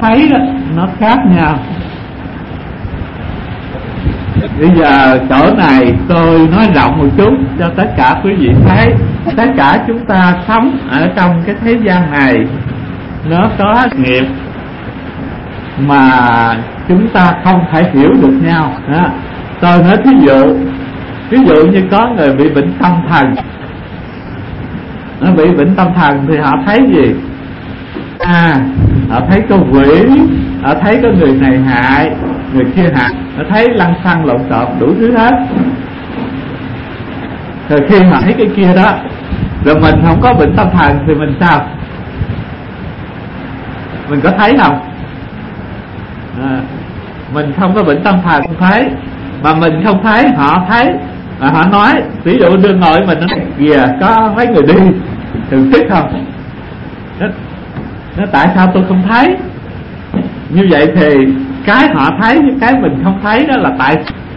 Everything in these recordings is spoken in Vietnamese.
thấy đó nó khác nhau. Bây giờ chỗ này tôi nói rộng một chút cho tất cả quý vị thấy. Tất cả chúng ta sống ở trong cái thế gian này nó có nghiệp mà chúng ta không thể hiểu được nhau đó. Tôi nói ví dụ như có người bị bệnh tâm thần. Nó bị bệnh tâm thần thì họ thấy gì? Họ thấy có quỷ, họ thấy có người này hại, người kia hại, họ thấy lăng xăng lộn xộn đủ thứ hết. Rồi khi họ thấy cái kia đó, rồi mình không có bệnh tâm thần thì mình sao? Mình có thấy không? Mình không có bệnh tâm thần không thấy, mà mình không thấy họ thấy. Họ nói, ví dụ đưa ngồi mình nói kìa có mấy người đi, thường thích không? Nó tại sao tôi không thấy? Như vậy thì cái họ thấy với cái mình không thấy đó là tại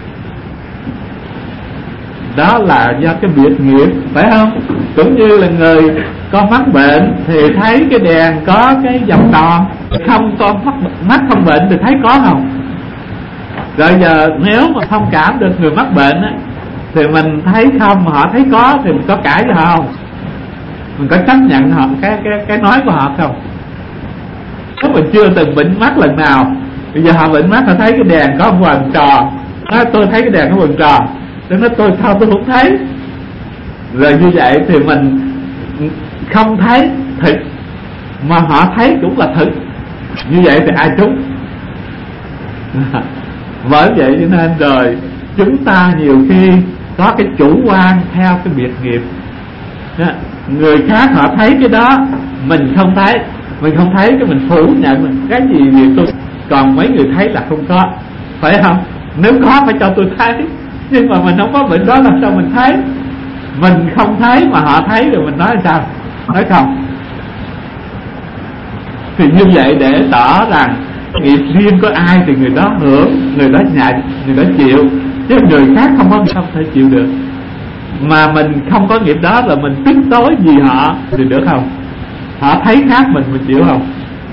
đó là do cái biệt nghiệp, phải không? Cũng như là người có mắc bệnh thì thấy cái đèn có cái vòng tròn, không có mắt không bệnh thì thấy có không? Rồi giờ nếu mà thông cảm được người mắc bệnh á, thì mình thấy không mà họ thấy có thì mình có cãi với họ không? Mình có chấp nhận họ cái nói của họ không? Nếu mình chưa từng bệnh mắt lần nào, bây giờ họ bệnh mắt họ thấy cái đèn có vòng tròn, tôi thấy cái đèn có vòng tròn, tôi nói tôi sao tôi không thấy? Rồi như vậy thì mình không thấy thực, mà họ thấy cũng là thực. Như vậy thì ai trúng? Bởi vậy cho nên rồi chúng ta nhiều khi có cái chủ quan theo cái biệt nghiệp. Người khác họ thấy cái đó, mình không thấy. Mình không thấy cái mình phủ nhận mình cái gì thì tôi, còn mấy người thấy là không có, phải không? Nếu có phải cho tôi thấy, nhưng mà mình không có bệnh đó làm sao mình thấy? Mình không thấy mà họ thấy rồi mình nói sao? Nói không? Thì như vậy để tỏ rằng nghiệp riêng có ai thì người đó hưởng, người đó nhận, người đó chịu, chứ người khác không thể chịu được. Mà mình không có nghiệp đó là mình tức tối vì họ thì được không? Họ thấy khác mình chịu không?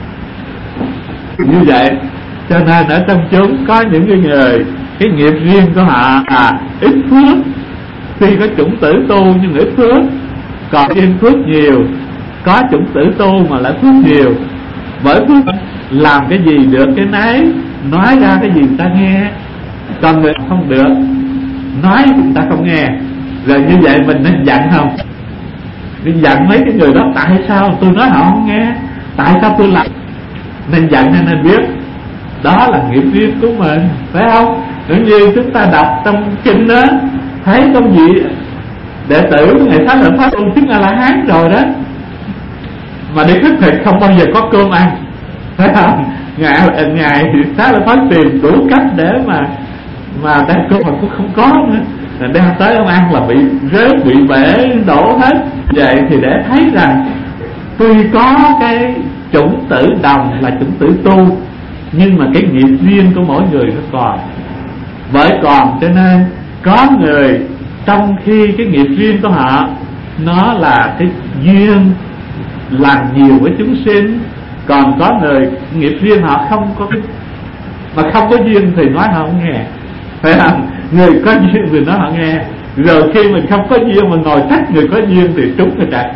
Như vậy cho nên ở trong chúng có những người cái nghiệp riêng của họ ít phước, tuy có chủng tử tu nhưng ít phước, còn riêng phước nhiều, có chủng tử tu mà lại phước nhiều. Bởi phước làm cái gì được cái nấy, nói ra cái gì người ta nghe, còn người không được, nói người ta không nghe. Rồi như vậy mình nên giận không? Nên giận mấy cái người đó, tại sao tôi nói họ không nghe, tại sao tôi làm? Nên giận nên biết đó là nghiệp riêng của mình, phải không? Giống như chúng ta đọc trong kinh đó, thấy công vị đệ tử ngày Xá Lợi Phất tu chứng A La Hán rồi đó, mà đi khất thực không bao giờ có cơm ăn, phải không? Ngài Xá Lợi Phất tìm đủ cách để mà đem cơm mà cũng không có nữa, đem tới ông ăn là bị rớt, bị bể, đổ hết. Vậy thì để thấy rằng tuy có cái chủng tử đồng là chủng tử tu, nhưng mà cái nghiệp riêng của mỗi người nó còn. Bởi còn cho nên có người trong khi cái nghiệp riêng của họ nó là cái duyên làm nhiều với chúng sinh, còn có người nghiệp riêng họ không có cái, mà không có duyên thì nói họ không nghe, phải không? Người có duyên thì nói họ nghe, rồi khi mình không có duyên mà ngồi trách người có duyên thì trúng người trách.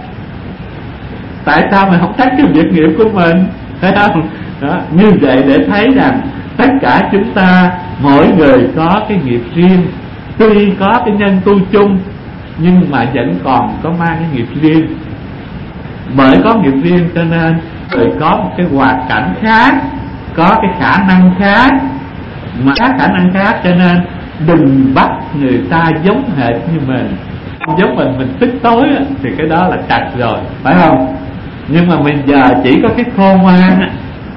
Tại sao mình không trách cái việc nghiệp của mình, phải không? Đó, như vậy để thấy rằng tất cả chúng ta mỗi người có cái nghiệp riêng, tuy có cái nhân tu chung nhưng mà vẫn còn có mang cái nghiệp riêng. Bởi có nghiệp riêng cho nên người có một cái hoàn cảnh khác, có cái khả năng khác, mà các khả năng khác, cho nên đừng bắt người ta giống hệt như mình. Giống mình tức tối thì cái đó là trật rồi, phải không? Nhưng mà mình giờ chỉ có cái khôn ngoan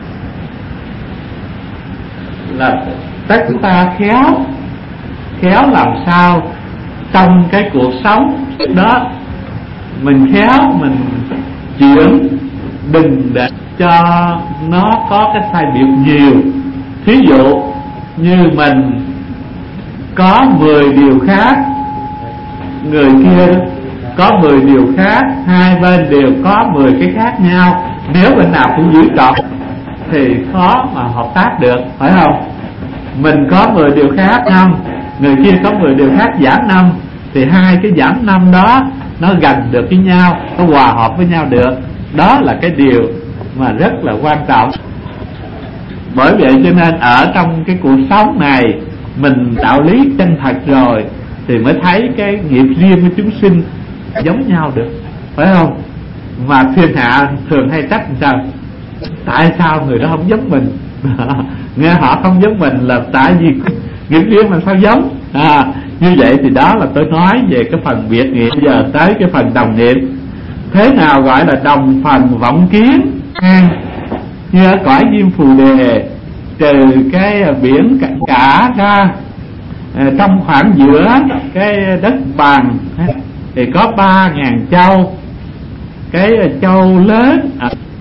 là tất chúng ta khéo làm sao trong cái cuộc sống đó mình khéo mình chuyển, đừng để cho nó có cái sai biệt nhiều. Thí dụ như mình có 10 điều khác, người kia có 10 điều khác, hai bên đều có 10 cái khác nhau. Nếu bên nào cũng giữ trọn thì khó mà hợp tác được, phải không? Mình có 10 điều khác 5, người kia có 10 điều khác giảm 5, thì hai cái giảm 5 đó nó gần được với nhau, nó hòa hợp với nhau được. Đó là cái điều mà rất là quan trọng. Bởi vậy cho nên ở trong cái cuộc sống này, mình đạo lý chân thật rồi thì mới thấy cái nghiệp riêng của chúng sinh giống nhau được, phải không? Mà thiên hạ thường hay trách làm sao? Tại sao người đó không giống mình? Nghe họ không giống mình là tại vì nghiệp riêng làm sao giống? Như vậy thì đó là tôi nói về cái phần biệt nghiệp. Bây giờ tới cái phần đồng nghiệp. Thế nào gọi là đồng phần vọng kiến? Như ở cõi Diêm Phù Đề, trừ cái biển cả ra, trong khoảng giữa cái đất bằng thì có 3.000 châu. Cái châu lớn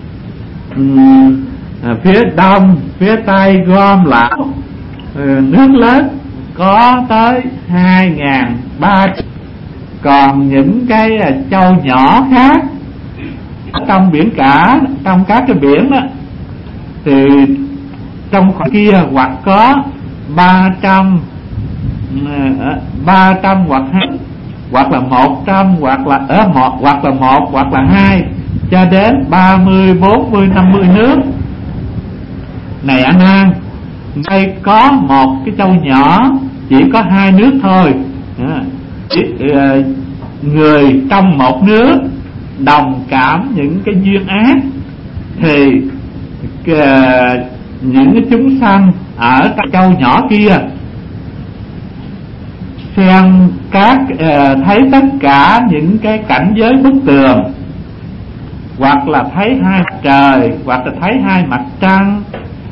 phía đông, phía tây gom lại nước lớn có tới 2.300. Còn những cái châu nhỏ khác trong biển cả, trong các cái biển đó, thì trong khoảng kia hoặc có 300 hoặc 2, hoặc là 100, hoặc là một hoặc là 2, cho đến 30, 40, 50 nước. Này anh An, đây có một cái châu nhỏ chỉ có 2 nước thôi. Người trong một nước đồng cảm những cái duyên ác, thì những cái chúng sanh ở châu nhỏ kia xem thấy tất cả những cái cảnh giới bức tường, hoặc là thấy hai mặt trời, hoặc là thấy hai mặt trăng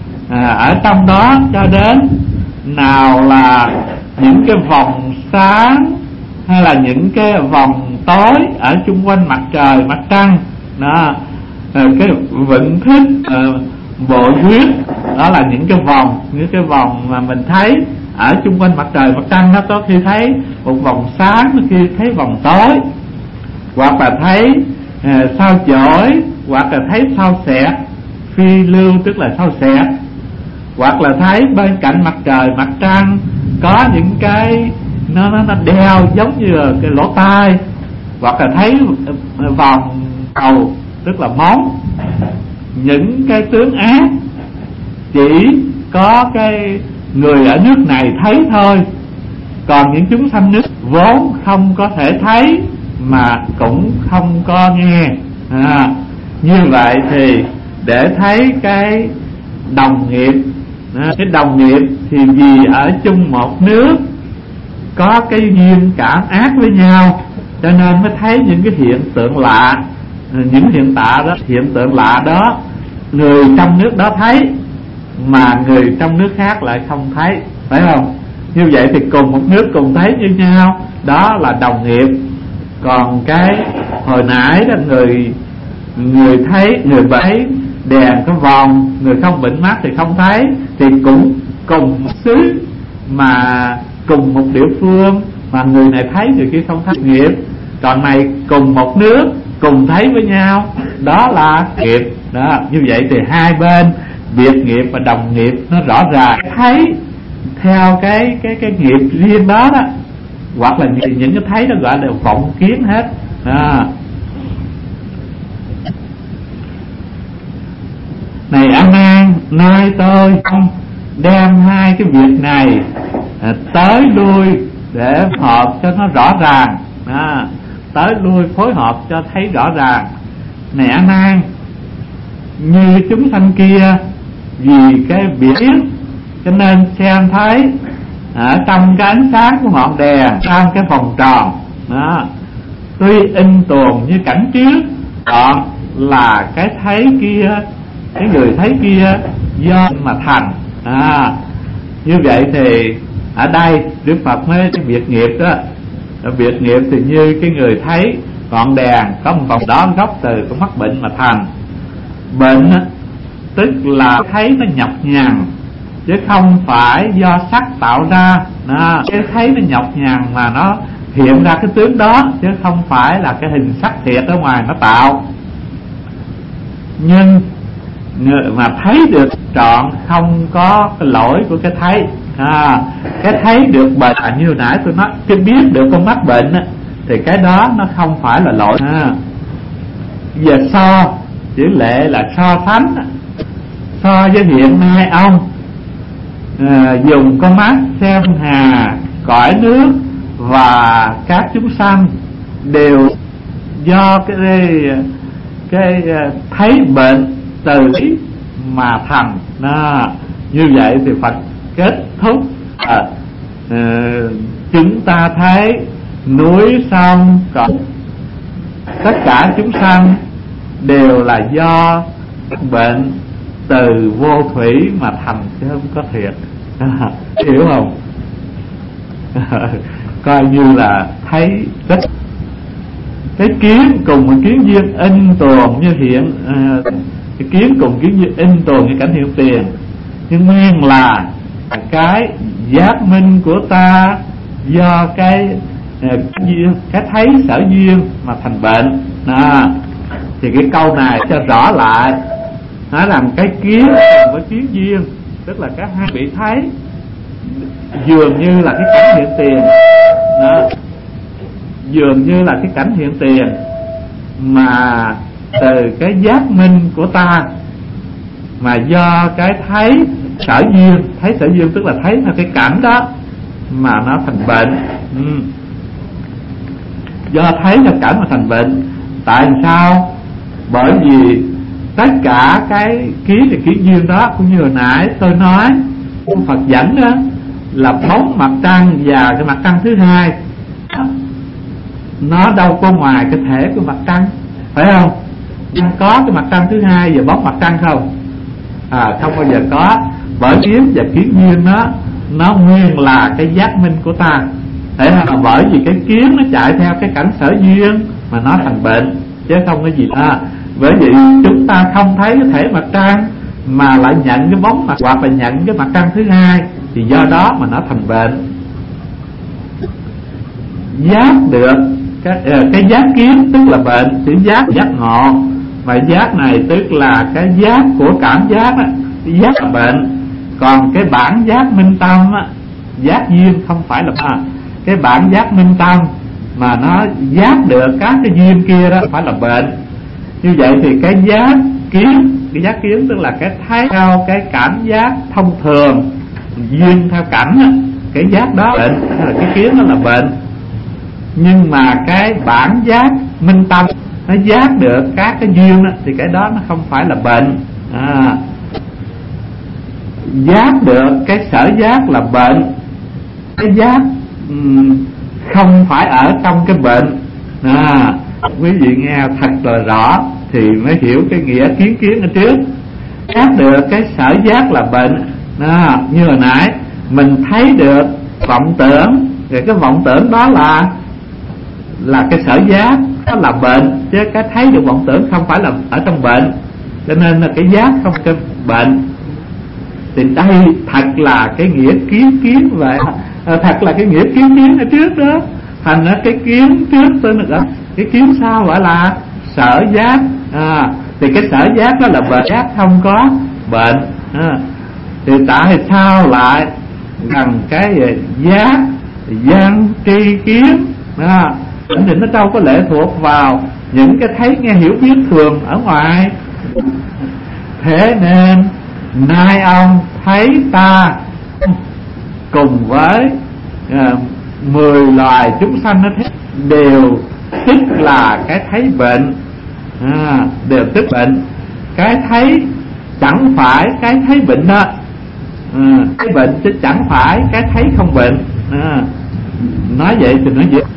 ở trong đó, cho đến nào là những cái vòng sáng hay là những cái vòng tối ở chung quanh mặt trời, mặt trăng đó. Cái vịnh thích bộ quyết, đó là những cái vòng mà mình thấy ở chung quanh mặt trời, mặt trăng. Nó có khi thấy một vòng sáng, có khi thấy vòng tối, hoặc là thấy sao chổi, hoặc là thấy sao xẹt phi lưu, tức là sao xẹt, hoặc là thấy bên cạnh mặt trời, mặt trăng có những cái nó đeo giống như là cái lỗ tai, hoặc là thấy vòng cầu, tức là móng. Những cái tướng ác chỉ có cái người ở nước này thấy thôi, còn những chúng sanh nước vốn không có thể thấy mà cũng không có nghe. Như vậy thì để thấy cái đồng nghiệp, cái đồng nghiệp thì vì ở chung một nước có cái duyên cảm ác với nhau, cho nên mới thấy những cái hiện tượng lạ. Những hiện tượng lạ đó người trong nước đó thấy mà người trong nước khác lại không thấy, phải không? Như vậy thì cùng một nước cùng thấy như nhau, đó là đồng nghiệp. Còn cái hồi nãy đó, người thấy, người thấy đèn có vòng, người không bệnh mắt thì không thấy, thì cũng cùng một xứ mà cùng một địa phương mà người này thấy người kia không thấy, nghiệp. Còn này cùng một nước cùng thấy với nhau, đó là nghiệp đó. Như vậy thì hai bên biệt nghiệp và đồng nghiệp nó rõ ràng, thấy theo cái nghiệp riêng đó đó, hoặc là những cái thấy đó gọi là vọng kiến hết. Này anh An, nay tôi đem hai cái việc này tới lui để hợp cho nó rõ ràng, tới lui phối hợp cho thấy rõ ràng. Này anh An, như chúng sanh kia vì cái biển cho nên xem thấy ở trong cái ánh sáng của ngọn đèn trong cái vòng tròn đó, tuy in tuồng như cảnh trước, còn là cái thấy kia, cái người thấy kia do mà thành. Như vậy thì ở đây Đức Phật nói cái biệt nghiệp đó, biệt nghiệp thì như cái người thấy ngọn đèn có một vòng đó gốc từ cái mắc bệnh mà thành. Bệnh tức là thấy nó nhọc nhằn, chứ không phải do sắc tạo ra. Cái thấy nó nhọc nhằn mà nó hiện ra cái tướng đó, chứ không phải là cái hình sắc thiệt ở ngoài nó tạo. Nhưng mà thấy được trọn, không có cái lỗi của cái thấy. Cái thấy được bệnh như hồi nãy tôi nói, cái biết được con mắt bệnh á, thì cái đó nó không phải là lỗi. Giờ so, chữ lệ là so sánh, so với hiện nay ông dùng con mắt xem hà, cõi nước và các chúng sanh đều do cái thấy bệnh từ ý mà thành. Như vậy thì Phật kết thúc chúng ta thấy núi sông cỏ, tất cả chúng sanh đều là do bệnh từ vô thủy mà thành, chứ không có thiệt. Hiểu không? Coi như là thấy rất cái kiến cùng một kiến duyên in tồn như hiện, cái kiến cùng kiến duyên in tồn như cảnh hiện tiền, nhưng nguyên là cái giác minh của ta do cái thấy sở duyên mà thành bệnh. Thì cái câu này cho rõ lại, nói rằng cái kiến cùng với kiến duyên, tức là cái hai bị thấy dường như là cái cảnh hiện tiền đó, dường như là cái cảnh hiện tiền mà từ cái giác minh của ta, mà do cái thấy sở duyên, thấy sở duyên tức là thấy theo cái cảnh đó mà nó thành bệnh. Do thấy theo cảnh mà thành bệnh. Tại sao? Bởi vì tất cả cái kiến thì kiến duyên đó, cũng như hồi nãy tôi nói Phật dẫn đó, là bóng mặt trăng và cái mặt trăng thứ hai, nó đâu có ngoài cái thể của mặt trăng, phải không? Có cái mặt trăng thứ hai và bóng mặt trăng không? Không bao giờ có. Bởi kiến và kiến duyên nó nguyên là cái giác minh của ta. Thế là bởi vì cái kiến nó chạy theo cái cảnh sở duyên mà nó thành bệnh, chứ không có gì. Bởi vì chúng ta không thấy cái thể mặt trăng mà lại nhận cái bóng mặt, hoặc là nhận cái mặt trăng thứ hai, thì do đó mà nó thành bệnh. Giác được cái giác kiến tức là bệnh, chữ giác ngộ, mà giác này tức là cái giác của cảm giác á, giác là bệnh. Còn cái bản giác minh tâm á, giác duyên không phải là cái bản giác minh tâm mà nó giác được các cái duyên kia đó phải là bệnh. Như vậy thì cái giác kiến tức là cái thấy theo cái cảm giác thông thường, duyên theo cảnh á, cái giác đó bệnh, hay là cái kiến đó là bệnh. Nhưng mà cái bản giác minh tâm nó giác được các cái duyên đó, thì cái đó nó không phải là bệnh. Giác được cái sở giác là bệnh. Cái giác không phải ở trong cái bệnh. Quý vị nghe thật là rõ thì mới hiểu cái nghĩa kiến ở trước. Giác được cái sở giác là bệnh. Như hồi nãy mình thấy được vọng tưởng, rồi cái vọng tưởng đó là cái sở giác, nó là bệnh, chứ cái thấy được vọng tưởng không phải là ở trong bệnh. Cho nên là cái giác không cái bệnh. Thì đây thật là cái nghĩa kiến vậy, thật là cái nghĩa kiến ở trước đó. Thành ra cái kiến trước tên là cái kiến sau gọi là sở giác. Thì cái sở giác đó là bệnh, giác không có bệnh. Thì tại sao lại rằng cái giác văn tri kiến định nó đâu có lệ thuộc vào những cái thấy nghe hiểu biết thường ở ngoài. Thế nên nay ông thấy ta cùng với 10 loài chúng sanh nó đều tức là cái thấy bệnh, đều tức bệnh. Cái thấy chẳng phải cái thấy bệnh đó, cái bệnh chứ chẳng phải cái thấy không bệnh. Nói vậy thì nói vậy.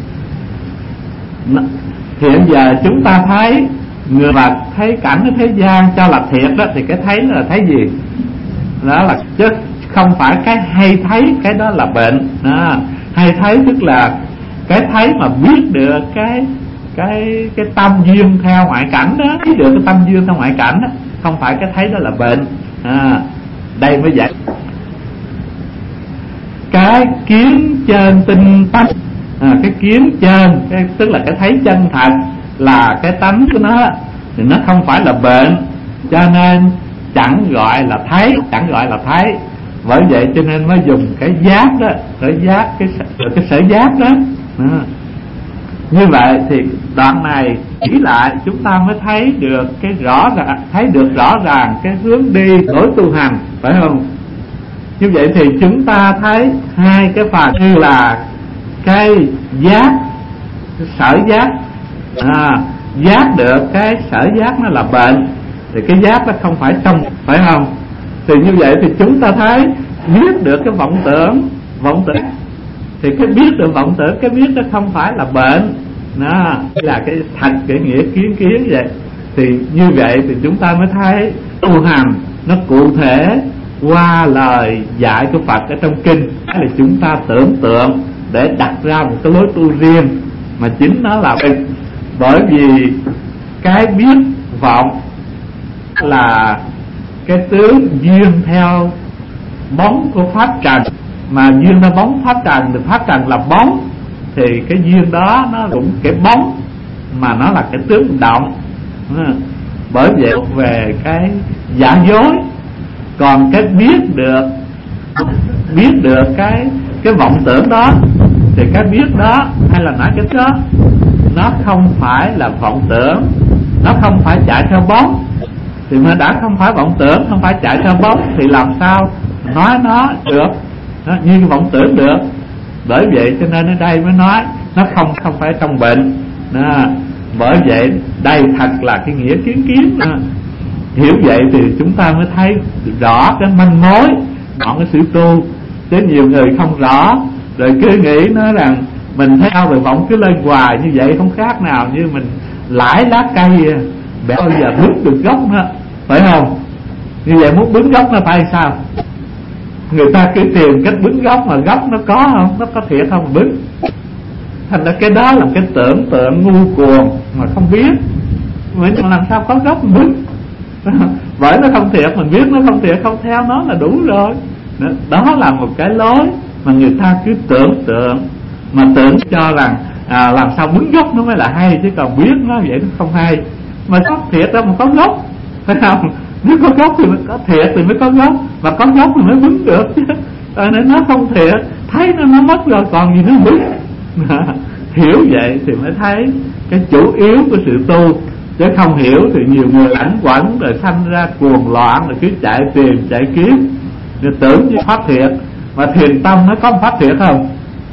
Hiện giờ chúng ta thấy người mà thấy cảnh ở thế gian cho là thiệt đó, thì cái thấy là thấy gì? Đó là chứ không phải cái hay thấy, cái đó là bệnh. Hay thấy tức là cái thấy mà biết được cái tâm duyên theo ngoại cảnh đó, biết được cái tâm duyên theo ngoại cảnh đó, không phải cái thấy đó là bệnh. Đây mới vậy. Cái kiến trên tinh tánh, cái kiến trên tức là cái thấy chân thật, là cái tánh của nó thì nó không phải là bệnh. cho nên chẳng gọi là thấy, chẳng gọi là thấy. Bởi vậy cho nên mới dùng cái giác đó, cái giác, cái sở giác đó. Như vậy thì đoạn này chỉ lại chúng ta mới thấy được cái rõ ràng, thấy được rõ ràng cái hướng đi lối tu hành, phải không? Như vậy thì chúng ta thấy hai cái phần như là cái giác, cái sở giác, giác được cái sở giác nó là bệnh, thì cái giác nó không phải trong, phải không? Thì như vậy thì chúng ta thấy biết được cái vọng tưởng, thì cái biết được vọng tưởng, cái biết nó không phải là bệnh, nó là cái thật, cái nghĩa kiến vậy. Thì như vậy thì chúng ta mới thấy tu hành nó cụ thể qua lời dạy của Phật ở trong kinh, là chúng ta tưởng tượng để đặt ra một cái lối tu riêng, mà chính nó là bởi vì cái biết vọng là cái tướng duyên theo bóng của pháp trần, mà duyên theo bóng pháp trần thì pháp trần là bóng, thì cái duyên đó nó cũng cái bóng mà nó là cái tướng động. Bởi vậy về cái giả dối, còn cái biết được cái vọng tưởng đó, thì cái biết đó hay là nói cái đó nó không phải là vọng tưởng, nó không phải chạy theo bóng. Thì mà đã không phải vọng tưởng, không phải chạy theo bóng, thì làm sao nói nó được như cái vọng tưởng được. Bởi vậy cho nên ở đây mới nói nó không phải trong bệnh. Bởi vậy đây thật là cái nghĩa kiến. Hiểu vậy thì chúng ta mới thấy rõ cái manh mối ngọn cái sự tu. Chứ nhiều người không rõ, rồi cứ nghĩ nói rằng mình thấy ao rồi vọng cứ lên hoài, như vậy không khác nào như mình lãi lá cây bao giờ bứng được gốc nữa, phải không? Như vậy muốn bứng gốc nó phải sao? Người ta cứ tìm cách bứng gốc, mà gốc nó có không? Nó có thiệt không mà bứng? Thành ra cái đó là cái tưởng tượng ngu cuồng mà không biết. Vậy mà làm sao có gốc mà bứng? Bởi nó không thiệt, mình biết nó không thiệt, không theo nó là đủ rồi. Đó là một cái lối mà người ta cứ tưởng tượng, mà tưởng cho rằng làm sao bứng gốc nó mới là hay, chứ còn biết nó vậy nó không hay. Mà có thiệt đâu mà có gốc, phải không? Nếu có gốc thì mới có thiệt, thì mới có gốc, mà có gốc thì mới bứng được chứ. Nên nó không thiệt, thấy nó mất rồi còn gì nó bứng. Hiểu vậy thì mới thấy cái chủ yếu của sự tu. Chứ không hiểu thì nhiều người ảnh quẩn, rồi sanh ra cuồng loạn, rồi cứ chạy tìm chạy kiếm, rồi tưởng như pháp thiệt. Mà thiền tâm nó có một pháp thiệt không?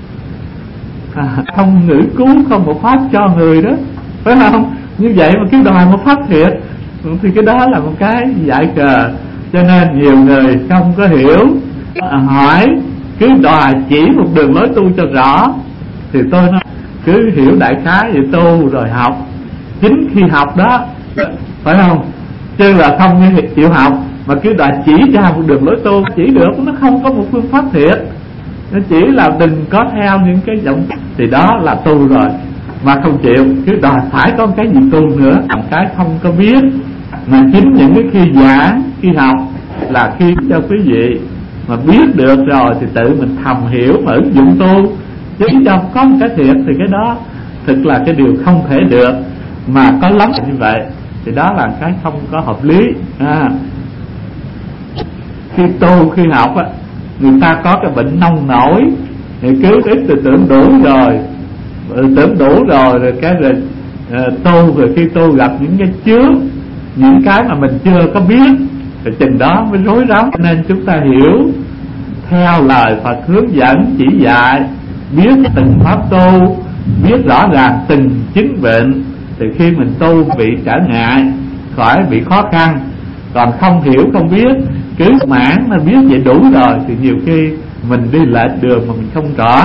Không ngữ cứu, không một pháp cho người đó, phải không? Như vậy mà cứ đòi một pháp thiệt thì cái đó là một cái dại cờ. Cho nên nhiều người không có hiểu, hỏi cứ đòi chỉ một đường lối tu cho rõ. Thì tôi nói cứ hiểu đại khái vậy tu rồi học. Chính khi học đó, phải không? Chứ là không chịu học mà cứ đòi chỉ ra một đường lối tu, chỉ được, nó không có một phương pháp thiệt. Nó chỉ là đừng có theo những cái giọng, thì đó là tu rồi. Mà không chịu, cứ đòi phải có cái gì tu nữa, làm cái không có biết. Mà chính những cái khi giảng, khi học là khi cho quý vị mà biết được rồi thì tự mình thầm hiểu mà ứng dụng tu. Chứ cho có một cái thiệt thì cái đó thực là cái điều không thể được. Mà có lắm như vậy thì đó là cái không có hợp lý. Khi tu, khi học á, người ta có cái bệnh nông nổi thì cứ ít thì tưởng đủ rồi, rồi cái rồi tu, rồi khi tu gặp những cái chướng, những cái mà mình chưa có biết, thì chừng đó mới rối rắm. Nên chúng ta hiểu theo lời Phật hướng dẫn chỉ dạy, biết từng pháp tu, biết rõ ràng từng chứng bệnh, thì khi mình tu bị trở ngại, khỏi bị khó khăn. Còn không hiểu không biết, cứ mãn là biết vậy đủ rồi, thì nhiều khi mình đi lệch đường mà mình không rõ.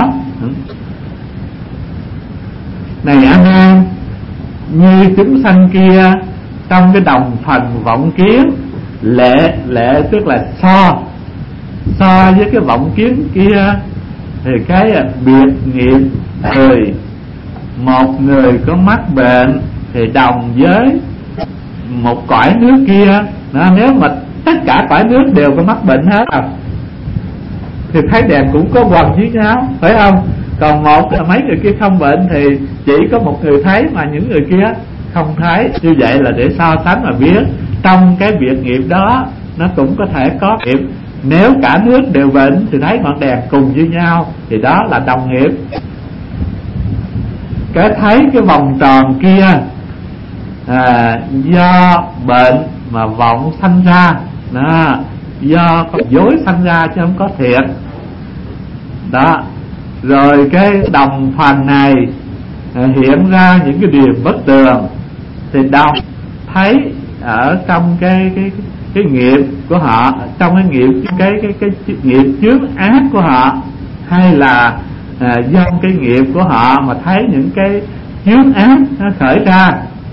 Này A Nan, như chúng sanh kia trong cái đồng phần vọng kiến, lệ tức là so với cái vọng kiến kia, thì cái biệt nghiệp người. Một người có mắc bệnh thì đồng với một cõi nước kia đó. Nếu mà tất cả cõi nước đều có mắc bệnh hết thì thấy đẹp cũng có quần với nhau, phải không? Còn một là mấy người kia không bệnh thì chỉ có một người thấy, mà những người kia không thấy. Như vậy là để so sánh mà biết trong cái việc nghiệp đó nó cũng có thể có nghiệp. Nếu cả nước đều bệnh thì thấy ngọn đèn cùng với nhau thì đó là đồng nghiệp. Cái thấy cái vòng tròn kia do bệnh mà vọng sanh ra, do có dối sanh ra chứ không có thiệt đó. Rồi cái đồng phần này hiện ra những cái điều bất tường thì đồng thấy ở trong cái nghiệp của họ, trong cái nghiệp cái nghiệp chướng ác của họ, hay là do cái nghiệp của họ mà thấy những cái chướng ác nó khởi ra,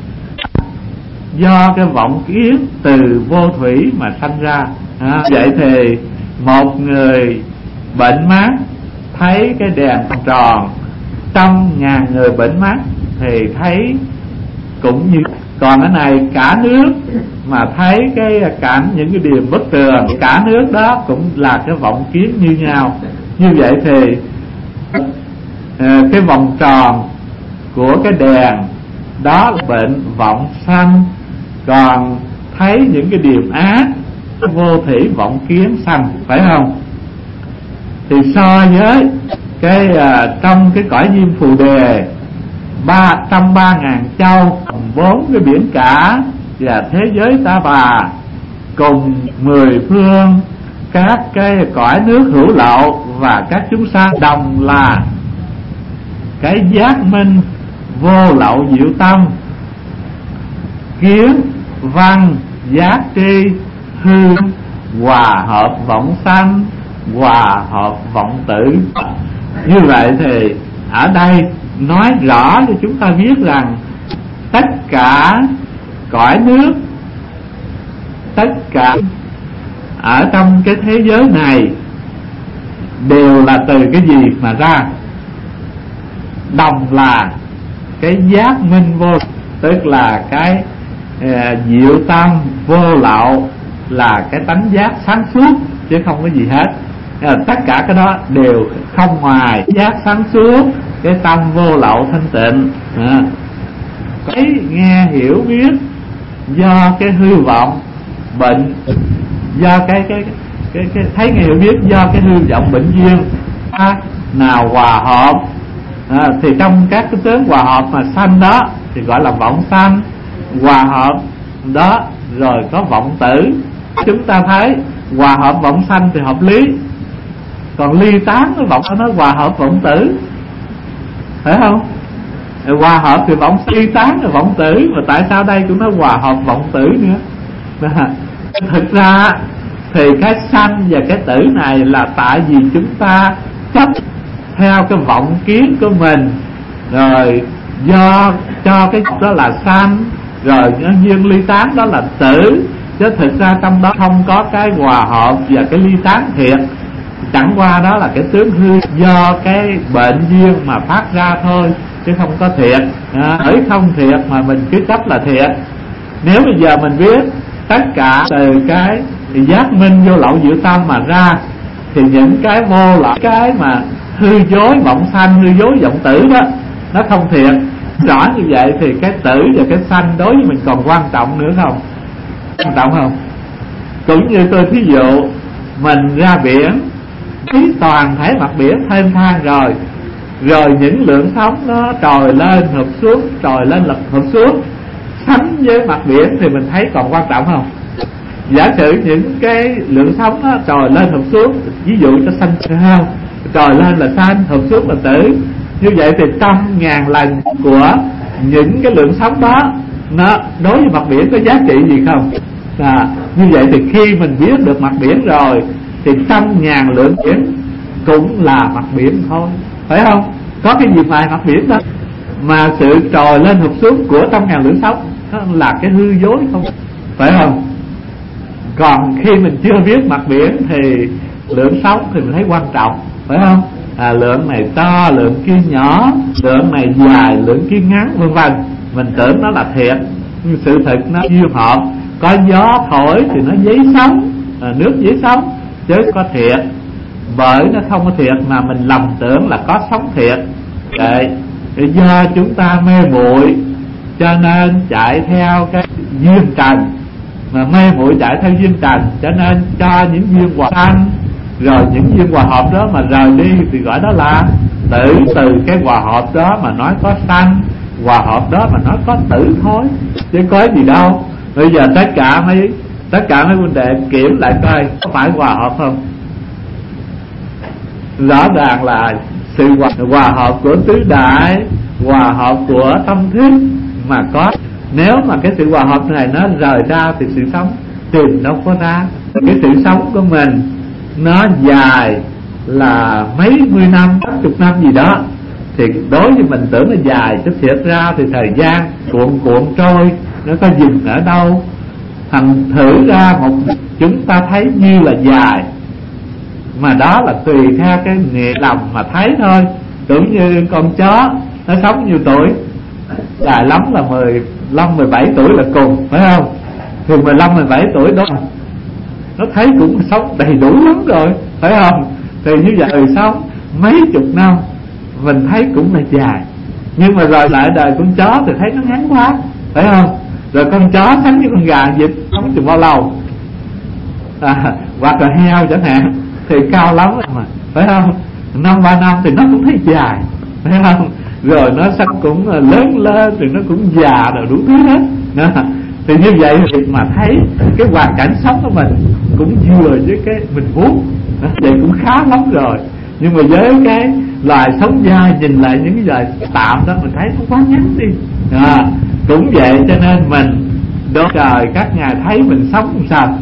do cái vọng kiến từ vô thủy mà sanh ra. Vậy thì một người bệnh mát thấy cái đèn tròn, trăm ngàn người bệnh mát thì thấy cũng như. Còn cái này cả nước mà thấy cả những cái điều bất tường, cả nước đó cũng là cái vọng kiến như nhau. Như vậy thì cái vòng tròn của cái đèn đó là bệnh vọng sanh, còn thấy những cái điều ác vô thủy vọng kiến sanh, phải không? Thì so với cái trong cái cõi diêm phù đề 303.000 châu, 4 cái biển cả và thế giới ta bà, cùng 10 phương các cái cõi nước hữu lậu và các chúng sanh đồng là cái giác minh vô lậu diệu tâm, kiến văn giác tri hư, hòa hợp vọng sanh, hòa hợp vọng tử. Như vậy thì ở đây nói rõ cho chúng ta biết rằng tất cả cõi nước, tất cả ở trong cái thế giới này đều là từ cái gì mà ra? Đồng là cái giác minh vô, tức là cái diệu tâm vô lậu, là cái tánh giác sáng suốt chứ không có gì hết. Tất cả cái đó đều không ngoài giác sáng suốt, cái tâm vô lậu thanh tịnh. Cái nghe hiểu biết do cái hư vọng bệnh, do cái thấy nghe hiểu biết do cái hư vọng bệnh duyên nào hòa hợp, thì trong các cái tướng hòa hợp mà sanh đó thì gọi là vọng sanh. Hòa hợp đó rồi có vọng tử. Chúng ta thấy hòa hợp vọng sanh thì hợp lý, còn ly tán với vọng nó hòa hợp vọng tử, phải không? Hòa hợp thì vọng ly tán là vọng tử, mà tại sao đây cũng nói hòa hợp vọng tử nữa? Thực ra thì cái sanh và cái tử này là tại vì chúng ta chấp theo cái vọng kiến của mình, rồi do cho cái đó là sanh, rồi nhân duyên ly tán đó là tử. Chứ thực ra trong đó không có cái hòa hợp và cái ly tán thiệt, chẳng qua đó là cái tướng hư do cái bệnh duyên mà phát ra thôi, chứ không có thiệt. Bởi không thiệt mà mình cứ chấp là thiệt. Nếu bây giờ mình biết tất cả từ cái giác minh vô lậu diệu tâm mà ra, thì những cái vô lậu, cái mà hư dối vọng sanh, hư dối vọng tử đó, nó không thiệt. Rõ như vậy thì cái tử và cái sanh đối với mình còn quan trọng nữa không? Quan trọng không? Cũng như tôi thí dụ mình ra biển, thấy toàn thể mặt biển thênh thang rồi những lượng sóng nó trồi lên hợp xuống, trồi lên lập hợp xuống, sánh với mặt biển thì mình thấy còn quan trọng không? Giả sử những cái lượng sóng nó trồi lên hợp xuống, ví dụ cho sanh không, trồi lên là sanh, hợp xuống là tử. Như vậy thì 100.000 lần của những cái lượng sóng đó, nó đối với mặt biển có giá trị gì không? Như vậy thì khi mình biết được mặt biển rồi thì 100.000 lượng biển cũng là mặt biển thôi, phải không? Có cái gì ngoài mặt biển đó. Mà sự trồi lên hợp xuống của 100.000 lượng sóng nó là cái hư dối không, phải không? Còn khi mình chưa biết mặt biển thì lượng sóng thì mình thấy quan trọng, phải không? Lượng này to, lượng kia nhỏ, lượng này dài, lượng kia ngắn, vân vân. Mình tưởng nó là thiệt, nhưng sự thật nó duyên hợp. Có gió thổi thì nó giấy sóng, nước giấy sóng, chứ có thiệt. Bởi nó không có thiệt mà mình lầm tưởng là có sóng thiệt. Đấy, do chúng ta mê muội, cho nên chạy theo cái duyên trần, mà mê muội chạy theo duyên trần, cho nên cho những duyên hòa sanh, rồi những duyên hòa hợp đó mà rời đi thì gọi đó là tử. Từ cái hòa hợp đó mà nói có sanh, hòa hợp đó mà nói có tử thôi, chứ có gì đâu. Bây giờ tất cả mấy huynh đệ kiểm lại coi có phải hòa hợp không? Rõ ràng là sự hòa hợp của tứ đại, hòa hợp của tâm thức mà có. Nếu mà cái sự hòa hợp này nó rời ra thì sự sống tìm đâu có ra. Cái sự sống của mình nó dài là mấy mươi năm, 80 năm gì đó, thì đối với mình tưởng là dài, chứ thiệt ra thì thời gian cuộn trôi, nó có dừng ở đâu. Thành thử ra một chúng ta thấy như là dài, mà đó là tùy theo cái nghiệp lòng mà thấy thôi. Tưởng như con chó nó sống nhiêu tuổi, dài lắm là 15, 17 tuổi là cùng, phải không? Thì 15, 17 tuổi đó nó thấy cũng sống đầy đủ lắm rồi, phải không? Thì như vậy đời sống mấy chục năm mình thấy cũng là dài, nhưng mà rồi lại đời con chó thì thấy nó ngắn quá, phải không? Rồi con chó sánh với con gà vịt sống chừng bao lâu? Hoặc là heo chẳng hạn thì cao lắm mà, phải không? 2-3 năm thì nó cũng thấy dài, phải không? Rồi nó sắc cũng lớn lên thì nó cũng già rồi đủ thứ hết. Thì như vậy thì mà thấy cái hoàn cảnh sống của mình cũng vừa với cái mình muốn, vậy cũng khá lắm rồi. Nhưng mà với cái loài sống dai, nhìn lại những cái loài tạm đó mình thấy nó quá ngắn đi. Cũng vậy, cho nên mình đó trời các ngài thấy mình sống làm sao,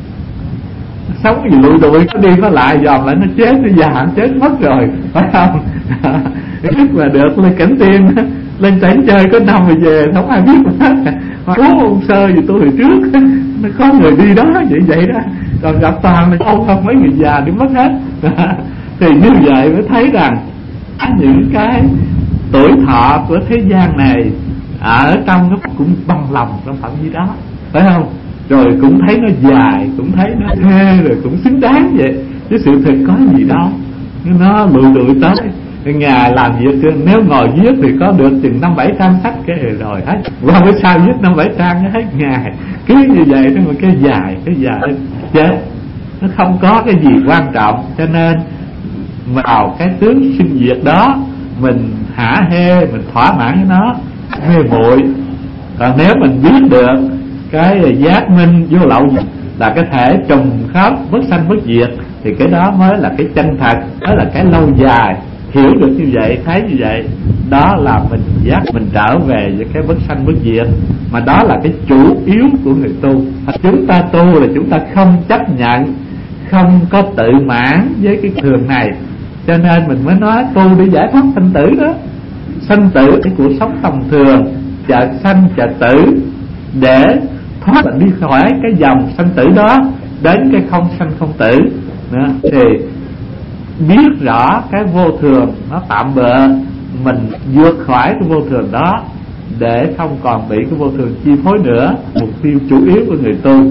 sống gì lụi đuổi, nó đi nó lại dòm lại nó chết, nó già nó chết mất rồi, phải không? Rất là được lên Cảnh Tiên lên Cảnh chơi có năm rồi về không ai biết hết. Cố ông sơ gì tôi hồi trước nó có người đi đó vậy đó, còn gặp toàn là không mấy người già đi mất hết. Thì như vậy mới thấy rằng những cái tuổi thọ của thế gian này ở trong nó cũng bằng lòng trong phạm vi đó, phải không? Rồi cũng thấy nó dài, cũng thấy nó thê, rồi cũng xứng đáng vậy. Chứ sự thật có gì đâu, nó lụi tới. Ngài làm việc nếu ngồi viết thì có được chừng 500-700 sách cái rồi hết. Qua bữa sau viết 500-700 nó hết ngày. Cứ như vậy đó mà cái dài chết. Nó không có cái gì quan trọng. Cho nên vào cái tướng sinh diệt đó mình hả hê, mình thỏa mãn với nó, mê muội. Còn nếu mình biết được cái giác minh vô lậu là cái thể trùng khớp bất sanh bất diệt, thì cái đó mới là cái chân thật, mới là cái lâu dài. Hiểu được như vậy, thấy như vậy, đó là mình giác, mình trở về với cái bất sanh bất diệt. Mà đó là cái chủ yếu của người tu. Chúng ta tu là chúng ta không chấp nhận, không có tự mãn với cái thường này. Cho nên mình mới nói tu để giải thoát sanh tử đó. Sanh tử cái cuộc sống tầm thường, chợt sanh chợt tử, để thoát đi khỏi cái dòng sanh tử đó đến cái không sanh không tử nữa. Thì biết rõ cái vô thường nó tạm bợ, mình vượt khỏi cái vô thường đó để không còn bị cái vô thường chi phối nữa. Mục tiêu chủ yếu của người tu.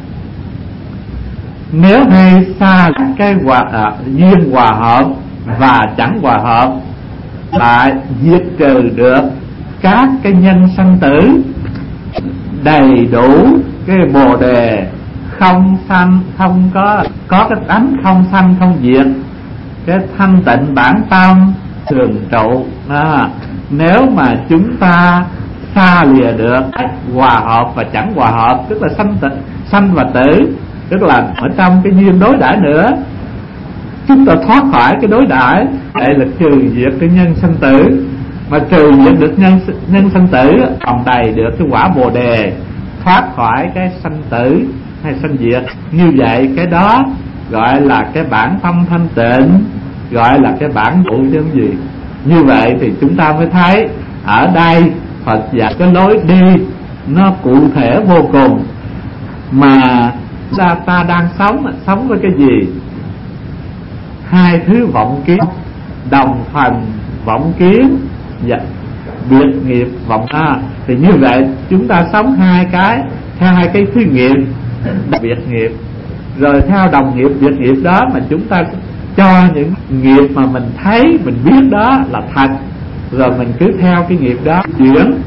Nếu hay xa cái duyên hòa hợp và chẳng hòa hợp, lại diệt trừ được các cái nhân sanh tử, đầy đủ cái bồ đề không sanh, không có cái tánh không sanh không diệt, cái thanh tịnh bản tâm thường trụ. Nếu mà chúng ta xa lìa được hòa hợp và chẳng hòa hợp, tức là sanh và tử, tức là ở trong cái duyên đối đãi nữa, chúng ta thoát khỏi cái đối đãi, đây là trừ diệt cái nhân sanh tử. Mà trừ diệt được nhân sanh tử, còn đầy được cái quả bồ đề, thoát khỏi cái sanh tử hay sanh diệt. Như vậy cái đó gọi là cái bản tâm thanh tịnh, gọi là cái bản trụ chứ không gì. Như vậy thì chúng ta mới thấy ở đây Phật dạy cái lối đi nó cụ thể vô cùng. Mà ta đang sống với cái gì? Hai thứ vọng kiến, đồng phần vọng kiến và biệt nghiệp vọng tha. Thì như vậy chúng ta sống theo hai cái thứ nghiệp biệt nghiệp, rồi theo đồng nghiệp biệt nghiệp đó mà chúng ta cho những nghiệp mà mình thấy, mình biết đó là thật, rồi mình cứ theo cái nghiệp đó chuyển.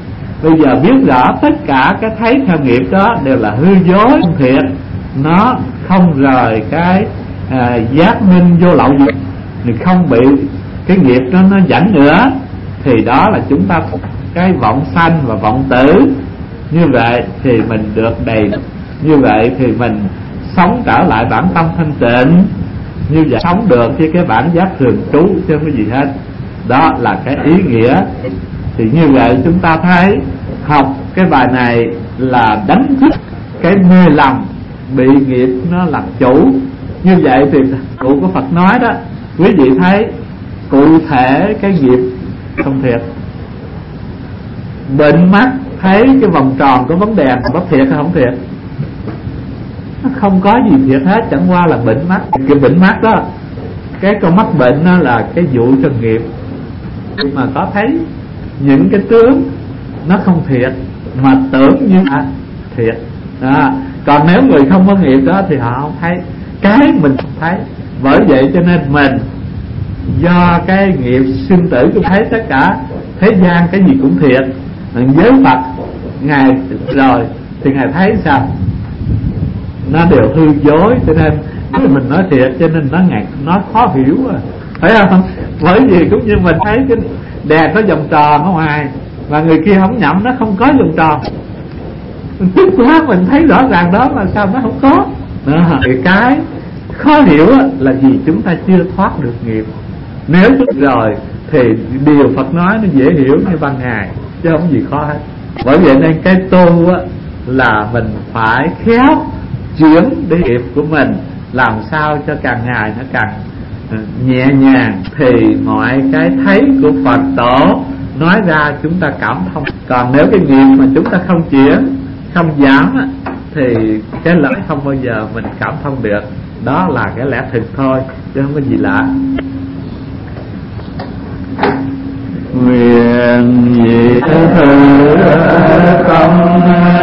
Bây giờ biết rõ tất cả cái thấy theo nghiệp đó đều là hư dối không thiệt, nó không rời cái giác minh vô lậu gì, thì không bị cái nghiệp nó dẫn nữa, thì đó là chúng ta cái vọng sanh và vọng tử. Như vậy thì mình được đầy, như vậy thì mình sống trở lại bản tâm thanh tịnh, như vậy sống được với cái bản giác thường trú chứ không có gì hết. Đó là cái ý nghĩa. Thì như vậy chúng ta thấy học cái bài này là đánh thức cái mê lầm bị nghiệp nó làm chủ. Như vậy thì cụ của Phật nói đó, quý vị thấy cụ thể cái nghiệp không thiệt. Bệnh mắt thấy cái vòng tròn có vấn đề, có thiệt hay không thiệt? Nó không có gì thiệt hết, chẳng qua là bệnh mắt. Cái bệnh mắt đó, cái con mắt bệnh đó là cái vụ cho nghiệp. Nhưng mà có thấy những cái tướng nó không thiệt mà tưởng như là thiệt. Còn nếu người không có nghiệp đó thì họ không thấy cái mình không thấy. Bởi vậy cho nên mình do cái nghiệp sinh tử cũng thấy tất cả thế gian cái gì cũng thiệt. Với Phật Ngài rồi thì Ngài thấy sao? Nó đều hư dối, cho nên mình nói thiệt, cho nên nó khó hiểu phải không? Bởi vì cũng như mình thấy cái đèn có vòng tròn ở ngoài và người kia không nhậm, nó không có vòng tròn. Mình tức quá, mình thấy rõ ràng đó mà sao nó không có. Thì cái khó hiểu là vì chúng ta chưa thoát được nghiệp. Nếu rồi thì điều Phật nói nó dễ hiểu như ban ngày, chứ không gì khó hết. Bởi vậy nên cái tu là mình phải khéo chuyển đi nghiệp của mình, làm sao cho càng ngày nó càng nhẹ nhàng, thì mọi cái thấy của Phật tổ nói ra chúng ta cảm thông. Còn nếu cái nghiệp mà chúng ta không chuyển, không giảm thì cái lợi không bao giờ mình cảm thông được. Đó là cái lẽ thực thôi, chứ không có gì lạ. Nguyện dị thử công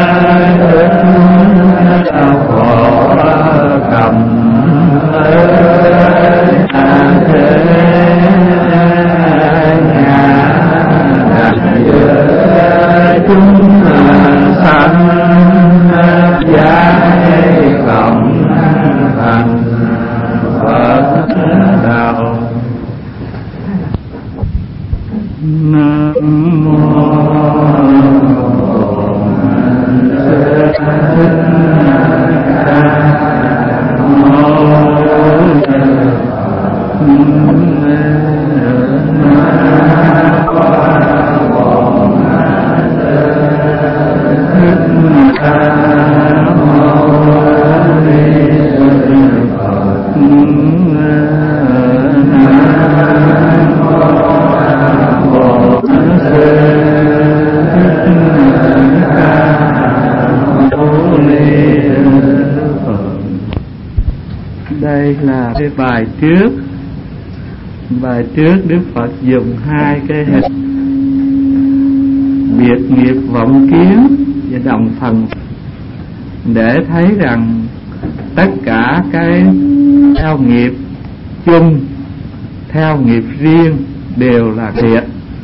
đức khổ cầm chúng sanh giải cộng thành Phật đạo. Nam mô Đây là cái bài trước. Bài trước Đức Phật dùng hai cái hình biệt nghiệp vọng kiến và đồng phần để thấy rằng tất cả cái theo nghiệp chung, theo nghiệp riêng đều là thiệt.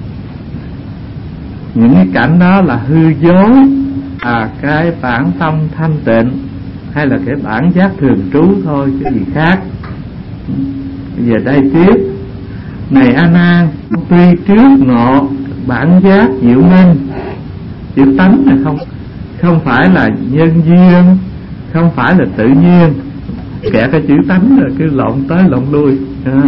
Những cái cảnh đó là hư dối, cái bản tâm thanh tịnh hay là cái bản giác thường trú thôi, chứ gì khác. Bây giờ đây tiếp: này A Nan, tuy trước ngộ bản giác diệu minh, chữ tánh này không phải là nhân duyên, không phải là tự nhiên. Kẻ cái chữ tánh rồi cứ lộn tới lộn lui.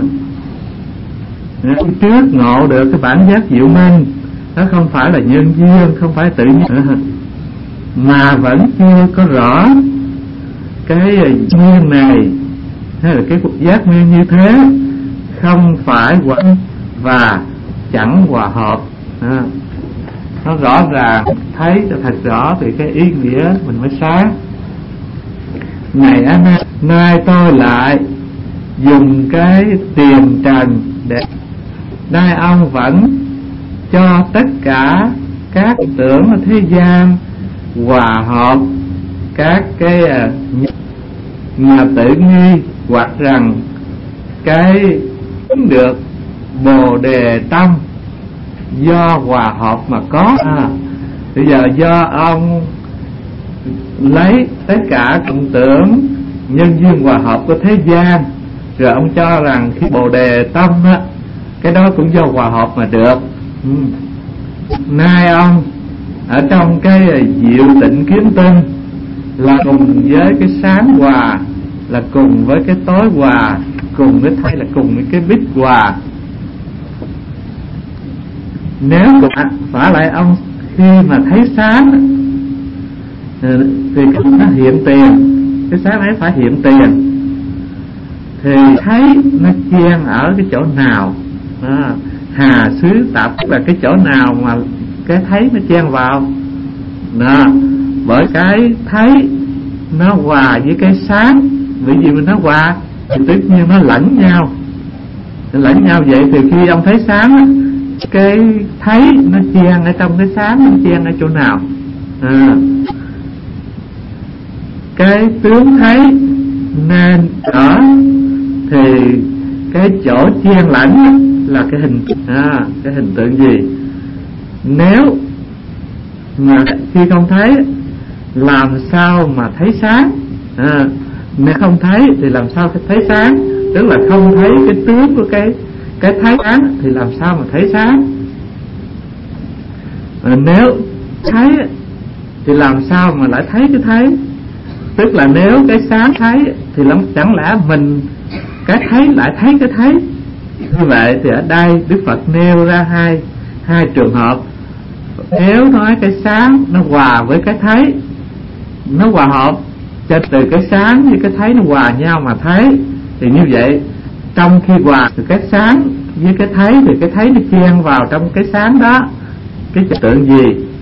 Trước ngộ được cái bản giác diệu minh, nó không phải là nhân duyên, không phải tự nhiên, mà vẫn chưa có rõ cái nguyên này, hay là cái giác nguyên như thế không phải hòa và chẳng hòa hợp. Nó rõ ràng, thấy cho thật rõ thì cái ý nghĩa mình mới sáng. Này A Nan, nay tôi lại dùng cái tiền trần để nay ông vẫn cho tất cả các tưởng ở thế gian hòa hợp các cái nhà tự nghi, hoặc rằng cái được Bồ đề tâm do hòa hợp mà có. Bây giờ do ông lấy tất cả cộng tưởng nhân duyên hòa hợp của thế gian, rồi ông cho rằng khi Bồ Đề tâm á, cái đó cũng do hòa hợp mà được. Nay ông ở trong cái diệu tịnh kiến tinh là cùng với cái sáng hòa, là cùng với cái tối hòa, cùng với thay là cùng với cái bích hòa. Nếu phải lại ông khi mà thấy sáng thì nó hiện tiền, cái sáng ấy phải hiện tiền, thì thấy nó chen ở cái chỗ nào đó. Hà xứ tạp là cái chỗ nào mà cái thấy nó chen vào đó. Bởi cái thấy nó hòa với cái sáng, vì gì mình nó hòa thì tất nhiên nó lẫn nhau. Lẫn nhau vậy thì khi ông thấy sáng, cái thấy nó chen ở trong cái sáng, nó chen ở chỗ nào cái tướng thấy nên ở thì cái chỗ chen lẫn là cái hình cái hình tượng gì. Nếu mà khi không thấy làm sao mà thấy sáng, nếu không thấy thì làm sao thấy sáng, tức là không thấy cái tướng của cái thấy sáng thì làm sao mà thấy sáng. Nếu thấy thì làm sao mà lại thấy cái thấy, tức là nếu cái sáng thấy thì chẳng lẽ mình cái thấy lại thấy cái thấy. Như vậy thì ở đây Đức Phật nêu ra hai trường hợp. Nếu nói cái sáng nó hòa với cái thấy, nó hòa hợp, cho từ cái sáng với cái thấy nó hòa nhau mà thấy, thì như vậy trong khi hòa từ cái sáng với cái thấy thì cái thấy nó chen vào trong cái sáng đó, cái tượng gì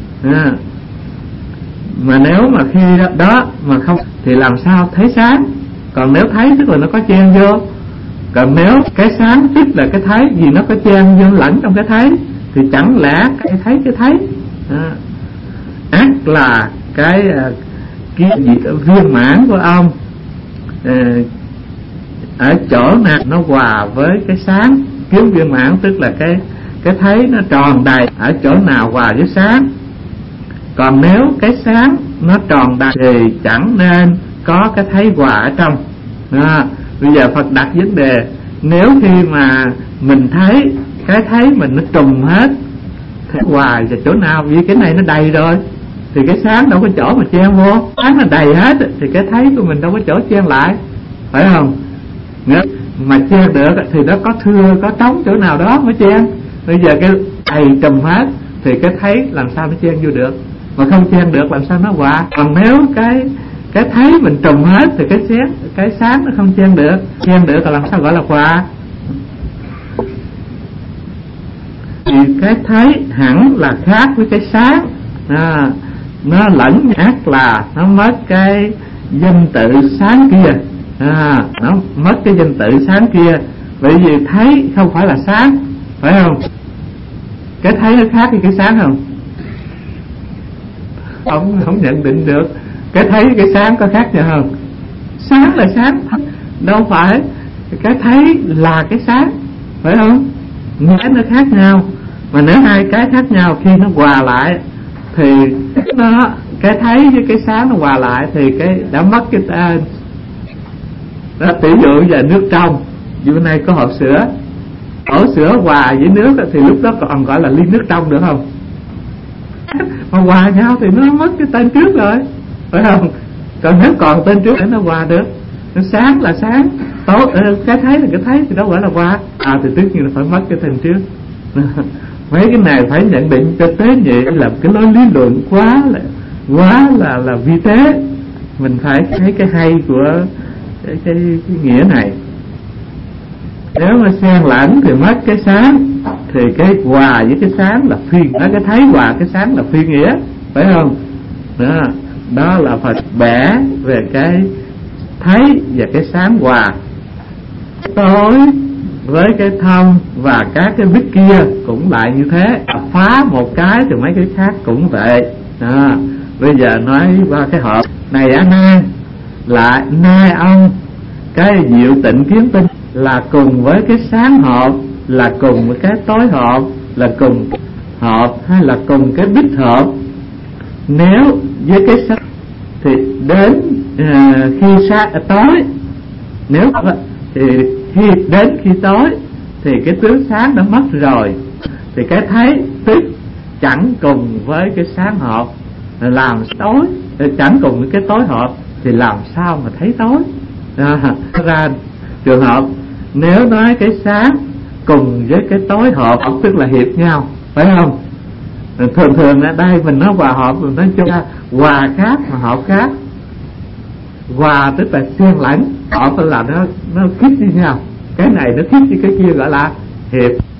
mà nếu mà khi đó mà không thì làm sao thấy sáng. Còn nếu thấy tức là nó có chen vô. Còn nếu cái sáng tức là cái thấy gì nó có chen vô lẫn trong cái thấy, thì chẳng lẽ cái thấy ác là cái viên mãn của ông ở chỗ nào nó hòa với cái sáng. Kiến viên mãn tức là cái thấy nó tròn đầy ở chỗ nào hòa với sáng. Còn nếu cái sáng nó tròn đầy thì chẳng nên có cái thấy hòa ở trong. Bây giờ Phật đặt vấn đề, nếu khi mà mình thấy cái thấy mình nó trùng hết thì hòa vào chỗ nào? Vì cái này nó đầy rồi thì cái sáng đâu có chỗ mà chen vô. Sáng nó đầy hết thì cái thấy của mình đâu có chỗ chen lại, phải không? Mà chen được thì nó có thưa, có trống chỗ nào đó mới chen. Bây giờ cái đầy trùm hết thì cái thấy làm sao nó chen vô được, mà không chen được làm sao nó hòa. Còn nếu cái thấy mình trùm hết thì cái sáng nó không chen được là làm sao gọi là hòa. Thì cái thấy hẳn là khác với cái sáng, nó lẫn ác là nó mất cái danh tự sáng kia, nó mất cái danh tự sáng kia. Bởi vì thấy không phải là sáng, phải không? Cái thấy nó khác với cái sáng không? Không nhận định được. Cái thấy cái sáng có khác nhau không? Sáng là sáng, đâu phải cái thấy là cái sáng, phải không? Cái nó khác nhau. Mà nếu hai cái khác nhau khi nó hòa lại thì cái thấy với cái sáng nó hòa lại thì cái đã mất cái tên. Đó, tỷ dụ giờ nước trong, bữa nay có hộp sữa, ổ sữa hòa với nước thì lúc đó còn gọi là ly nước trong được không? Mà hòa nhau thì nó mất cái tên trước rồi, phải không? Còn nếu còn tên trước để nó hòa được, nó sáng là sáng, tối cái thấy là cái thấy thì đó gọi là hòa. Thì tất nhiên là phải mất cái tên trước. Mấy cái này phải nhận định cho tế nhị, là cái lối lý luận quá là vi tế. Mình phải thấy cái hay của cái nghĩa này. Nếu mà xen lẫn thì mất cái sáng, thì cái hòa với cái sáng là phi, cái thấy hòa cái sáng là phi nghĩa, phải không? Đó là Phật bẻ về cái thấy và cái sáng hòa. Tối với cái thông và các cái bích kia cũng lại như thế, phá một cái thì mấy cái khác cũng vậy. Bây giờ nói qua cái hộp này Nan, lại nay ông cái diệu tịnh kiến tinh là cùng với cái sáng hợp, là cùng với cái tối hợp, là cùng hợp hay là cùng cái bích hợp. nếu với cái sáng thì đến khi tối, nếu thì đến khi tối thì cái tướng sáng đã mất rồi, thì cái thấy tức chẳng cùng với cái sáng hợp, làm tối chẳng cùng với cái tối hợp thì làm sao mà thấy tối. Ra trường hợp nếu nói cái sáng cùng với cái tối hợp tức là hiệp nhau, phải không? Thường ở đây mình nói hòa hợp, mình nói chung hòa khác mà hợp khác. Hòa tức là xen lẫn, hợp là nó khít với nhau, cái này nó khít với cái kia gọi là hiệp.